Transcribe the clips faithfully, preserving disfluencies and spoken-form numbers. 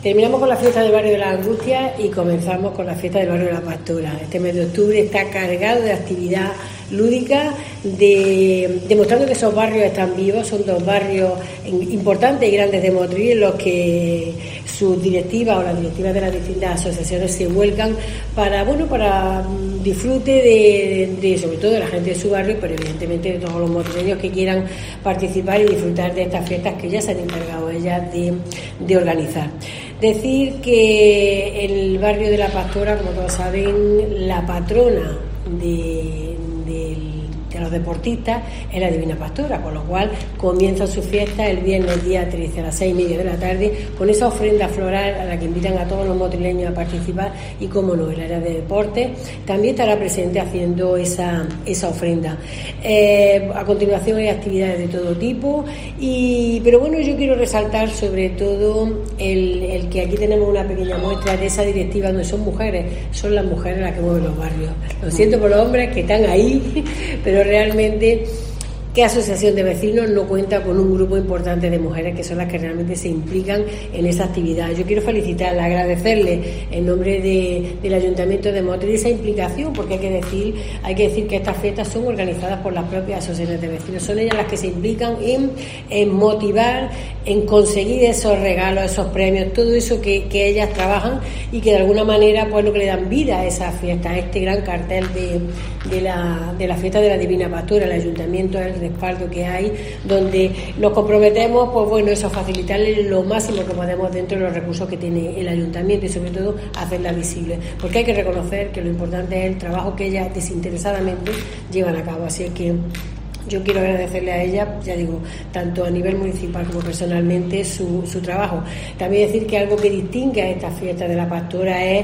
Terminamos con la fiesta del barrio de la Angustia y comenzamos con la fiesta del barrio de la Pastora. Este mes de octubre está cargado de actividad lúdica, de, demostrando que esos barrios están vivos. Son dos barrios importantes y grandes de Motril en los que sus directivas o las directivas de las distintas asociaciones se vuelcan para, bueno, para disfrute de, de sobre todo de la gente de su barrio, pero evidentemente de todos los motrileños que quieran participar y disfrutar de estas fiestas que ya se han encargado ellas de, de organizar. Decir que el barrio de la Pastora, como todos saben, la patrona de, de, de los deportistas es la Divina Pastora, con lo cual comienzan su fiesta el viernes día trece a las seis y media de la tarde con esa ofrenda floral a la que invitan a todos los motrileños a participar y, como no, el área de deporte también estará presente haciendo esa, esa ofrenda. Eh, a continuación hay actividades de todo tipo, y pero bueno, yo quiero resaltar sobre todo el, el que aquí tenemos una pequeña muestra de esa directiva donde son mujeres, son las mujeres las que mueven los barrios. Lo siento por los hombres que están ahí, pero realmente ¿qué asociación de vecinos no cuenta con un grupo importante de mujeres que son las que realmente se implican en esa actividad? Yo quiero felicitarla, agradecerle en nombre de, del Ayuntamiento de Motril esa implicación, porque hay que decir, hay que decir que estas fiestas son organizadas por las propias asociaciones de vecinos. Son ellas las que se implican en, en motivar, en conseguir esos regalos, esos premios, todo eso que, que ellas trabajan y que de alguna manera pues lo que le dan vida a esa fiesta, a este gran cartel de, de, la, de la fiesta de la Divina Pastora. El Ayuntamiento es el respaldo que hay, donde nos comprometemos, pues bueno, eso, facilitarle lo máximo que podemos dentro de los recursos que tiene el Ayuntamiento y sobre todo hacerla visible, porque hay que reconocer que lo importante es el trabajo que ellas desinteresadamente llevan a cabo. Así es que yo quiero agradecerle a ella, ya digo, tanto a nivel municipal como personalmente, su, su trabajo. También decir que algo que distingue a esta fiesta de la Pastora es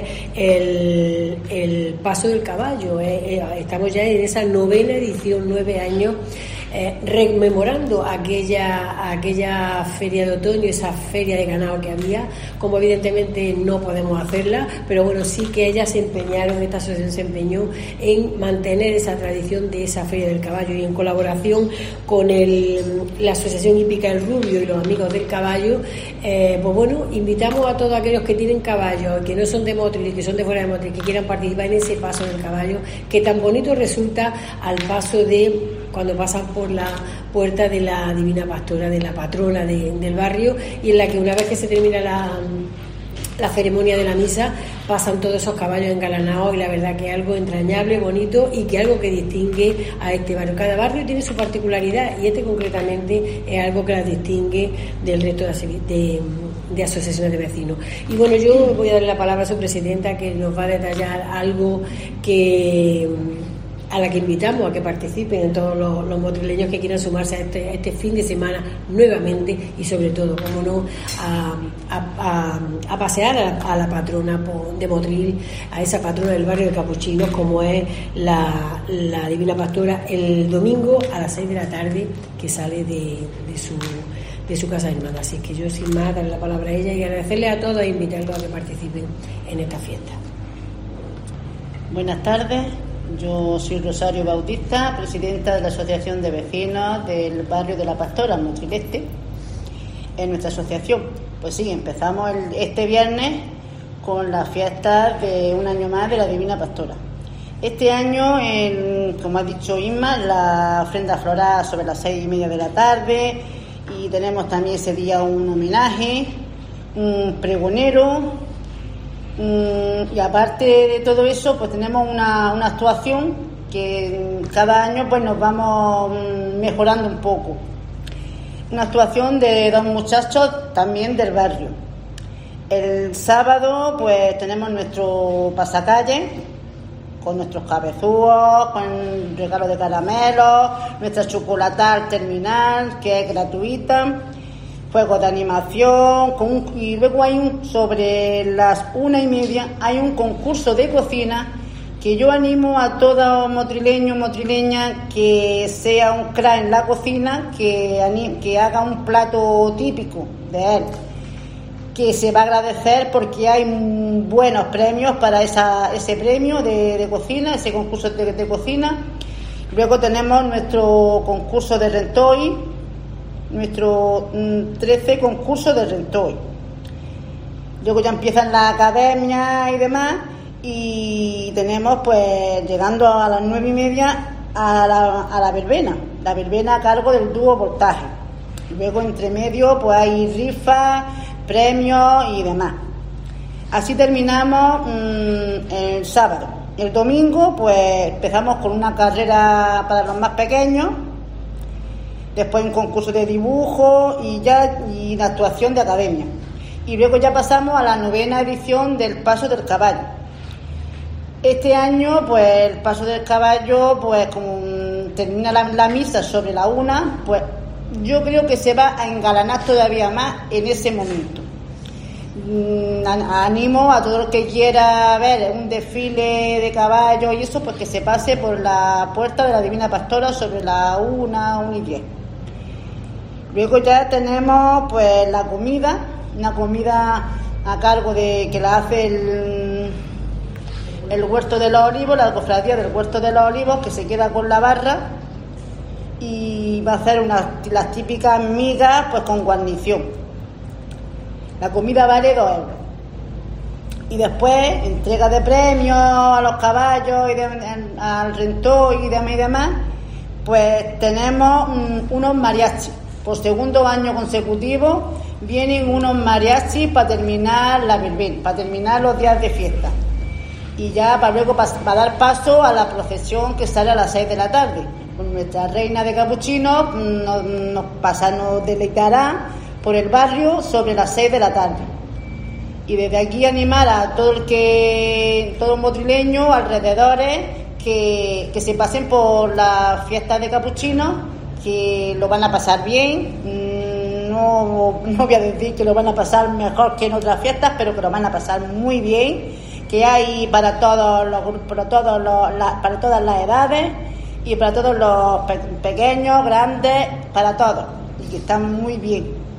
el, el paso del caballo. Eh, eh, estamos ya en esa novena edición, nueve años, eh, rememorando aquella, aquella feria de otoño, esa feria de ganado que había. Como evidentemente no podemos hacerla, pero bueno, sí que ellas se empeñaron, esta asociación se empeñó en mantener esa tradición de esa feria del caballo, y en colaboración con el, la Asociación Hípica El Rubio y los Amigos del Caballo, eh, pues bueno, invitamos a todos aquellos que tienen caballos, que no son de Motril y que son de fuera de Motril, que quieran participar en ese paso del caballo, que tan bonito resulta al paso de cuando pasan por la puerta de la Divina Pastora, de la patrona de, del barrio, y en la que una vez que se termina la, la ceremonia de la misa pasan todos esos caballos engalanados, y la verdad que es algo entrañable, bonito, y que algo que distingue a este barrio. Cada barrio tiene su particularidad y este concretamente es algo que la distingue del resto de, de, de asociaciones de vecinos. Y bueno, yo voy a darle la palabra a su presidenta, que nos va a detallar algo que a la que invitamos a que participen en todos los, los motrileños que quieran sumarse a este, a este fin de semana nuevamente, y sobre todo, como no, a, a, a, a pasear a, a la patrona de Motril, a esa patrona del barrio de Capuchinos, como es la, la Divina Pastora, el domingo a las seis de la tarde, que sale de, de su de su casa hermana. Así que yo, sin más, darle la palabra a ella y agradecerle a todos e invitarlos a que participen en esta fiesta. Buenas tardes. Yo soy Rosario Bautista, presidenta de la Asociación de Vecinos del barrio de la Pastora, Motril Este. En nuestra asociación, pues sí, empezamos el, este viernes con las fiestas de un año más de la Divina Pastora. Este año, en, como ha dicho Isma, la ofrenda floral sobre las seis y media de la tarde, y tenemos también ese día un homenaje, un pregonero. Y aparte de todo eso, pues tenemos una, una actuación que cada año pues nos vamos mejorando un poco. Una actuación de dos muchachos también del barrio. El sábado pues tenemos nuestro pasacalle con nuestros cabezúos, con regalos de caramelos, nuestra chocolatada al terminar, que es gratuita, juegos de animación, con un, y luego hay un, sobre las una y media hay un concurso de cocina que yo animo a todo motrileño, motrileña que sea un crack en la cocina, que, que haga un plato típico de él, que se va a agradecer porque hay buenos premios para esa, ese premio de, de cocina, ese concurso de, de cocina. Luego tenemos nuestro concurso de rentoy, nuestro trece concurso de rentoy. Luego ya empiezan la academia y demás, y tenemos pues llegando a las nueve y media a la, a la verbena, la verbena a cargo del dúo Voltaje. Luego entre medio pues hay rifas, premios y demás. Así terminamos mmm, el sábado. El domingo pues empezamos con una carrera para los más pequeños, después un concurso de dibujo y ya y una actuación de academia. Y luego ya pasamos a la novena edición del Paso del Caballo. Este año, pues el Paso del Caballo, pues como termina la, la misa sobre la una, pues yo creo que se va a engalanar todavía más en ese momento. Animo a todo el que quiera ver un desfile de caballos y eso, pues que se pase por la puerta de la Divina Pastora sobre la una, una y diez. Luego ya tenemos pues la comida, una comida a cargo de que la hace el, el Huerto de los Olivos, la cofradía del Huerto de los Olivos, que se queda con la barra y va a hacer unas, las típicas migas pues con guarnición. La comida vale dos euros. Y después, entrega de premios a los caballos y de, al rentor y demás y demás, pues tenemos um, unos mariachis. Por segundo año consecutivo vienen unos mariachis para terminar la verbena, para terminar los días de fiesta. Y ya para luego para, para dar paso a la procesión que sale a las seis de la tarde. Con nuestra reina de capuchinos nos, nos, pasa, nos deleitará por el barrio sobre las seis de la tarde. Y desde aquí animar a todo el que, todo motrileño, alrededores, que, que se pasen por las fiestas de capuchinos, que lo van a pasar bien. No, no voy a decir que lo van a pasar mejor que en otras fiestas, pero que lo van a pasar muy bien, que hay para todos los para todos los, la, para todas las edades y para todos los pe- pequeños, grandes, para todos, y que están muy bien.